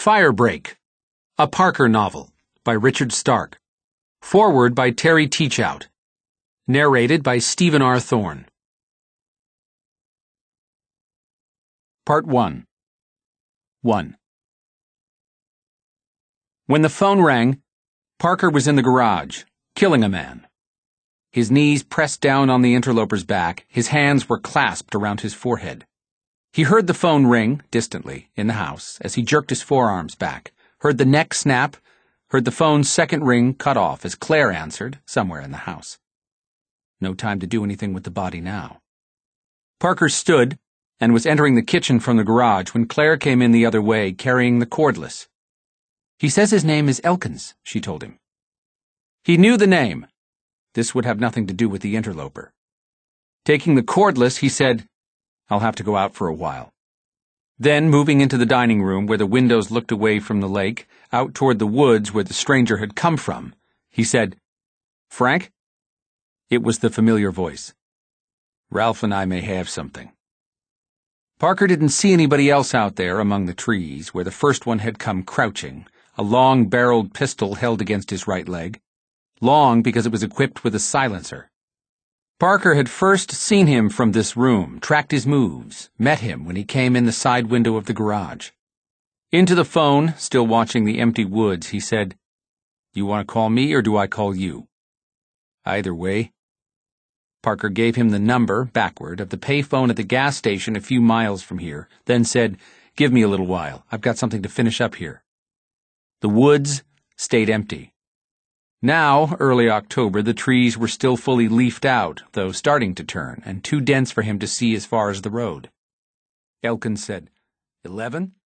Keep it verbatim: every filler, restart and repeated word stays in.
Firebreak, a Parker novel by Richard Stark. Foreword by Terry Teachout. Narrated by Stephen R. Thorne. Part one. one. When the phone rang, Parker was in the garage, killing a man. His knees pressed down on the interloper's back, his hands were clasped around his forehead. He heard the phone ring, distantly, in the house, as he jerked his forearms back, heard the neck snap, heard the phone's second ring cut off as Claire answered, somewhere in the house. No time to do anything with the body now. Parker stood and was entering the kitchen from the garage when Claire came in the other way, carrying the cordless. "He says his name is Elkins," she told him. He knew the name. This would have nothing to do with the interloper. Taking the cordless, he said, "I'll have to go out for a while." Then, moving into the dining room where the windows looked away from the lake, out toward the woods where the stranger had come from, he said, "Frank?" It was the familiar voice. "Ralph and I may have something." Parker didn't see anybody else out there among the trees where the first one had come crouching, a long-barreled pistol held against his right leg, long because it was equipped with a silencer. Parker had first seen him from this room, tracked his moves, met him when he came in the side window of the garage. Into the phone, still watching the empty woods, he said, "You want to call me or do I call you?" "Either way." Parker gave him the number, backward, of the payphone at the gas station a few miles from here, then said, "Give me a little while. I've got something to finish up here." The woods stayed empty. Now, early October, the trees were still fully leafed out, though starting to turn, and too dense for him to see as far as the road. Elkins said, "Eleven?"